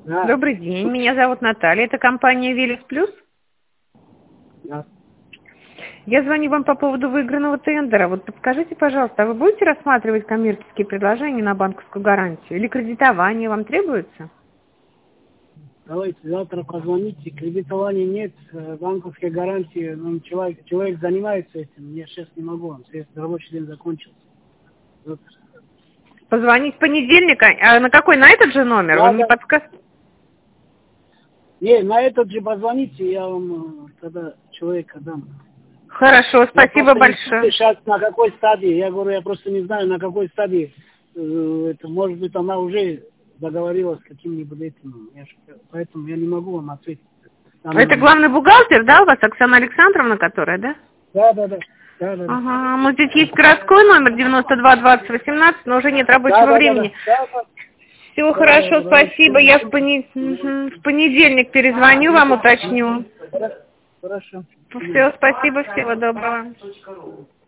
Да, Добрый день, меня зовут Наталья, это компания Велес Плюс. да. Я звоню вам по поводу выигранного тендера. Вот подскажите, пожалуйста, а вы будете рассматривать коммерческие предложения на банковскую гарантию? Или кредитование вам требуется? Давайте завтра позвоните. Кредитования нет, банковской гарантии. Ну, человек занимается этим. Я сейчас не могу вам. Сейчас рабочий день закончился. Вот. Позвонить в понедельник, а на какой? На этот же номер? Да, Вы мне да. подскажете? Не, на этот же позвоните, я вам тогда человека дам. Хорошо, Я спасибо просто не знаю большое. сейчас на какой стадии. Я говорю, я просто не знаю, на какой стадии. Это, может быть, она уже договорилась с каким-нибудь этим. Поэтому я не могу вам ответить в данный Это момент. главный бухгалтер, да, у вас Оксана Александровна, которая, да? Да, да, да. Да, да, да. Ага, ну здесь есть городской номер 92 20 18, но уже нет Да, рабочего да, да, да. времени. Да, да. Все Да, да, хорошо, да, спасибо. Я в, да. в понедельник перезвоню вам, уточню. Хорошо. Все, спасибо, всего доброго.